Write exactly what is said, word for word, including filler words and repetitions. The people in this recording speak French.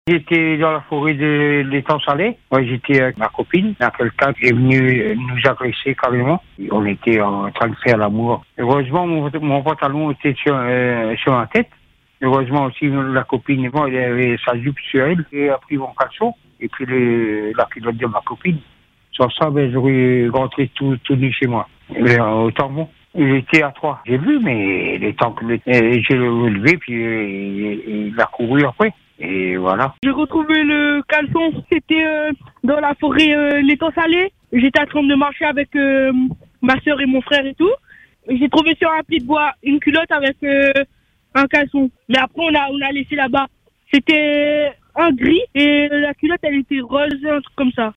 J'étais dans la forêt de l'étang salé. Moi, j'étais avec ma copine. Là, quelqu'un est venu nous agresser carrément. On était en train de faire l'amour. Heureusement, mon, mon pantalon était sur, euh, sur la tête. Heureusement aussi, la copine, bon, elle avait sa jupe sur elle. Et a pris mon caleçon. Et puis les, la culotte de ma copine. Sans ça, ben, j'aurais rentré tout, tout nu chez moi. Mais euh, autant bon. Il était à trois. J'ai vu, mais les temps que le, euh, j'ai levé, puis euh, il, il a couru après. Et voilà. J'ai retrouvé le caleçon. C'était euh, dans la forêt euh, l'étang salé. J'étais en train de marcher avec euh, ma soeur et mon frère et tout. J'ai trouvé sur un pli de bois une culotte avec euh, un caleçon. Mais après, on a, on a laissé là-bas. C'était un gris et la culotte, elle était rose, un truc comme ça.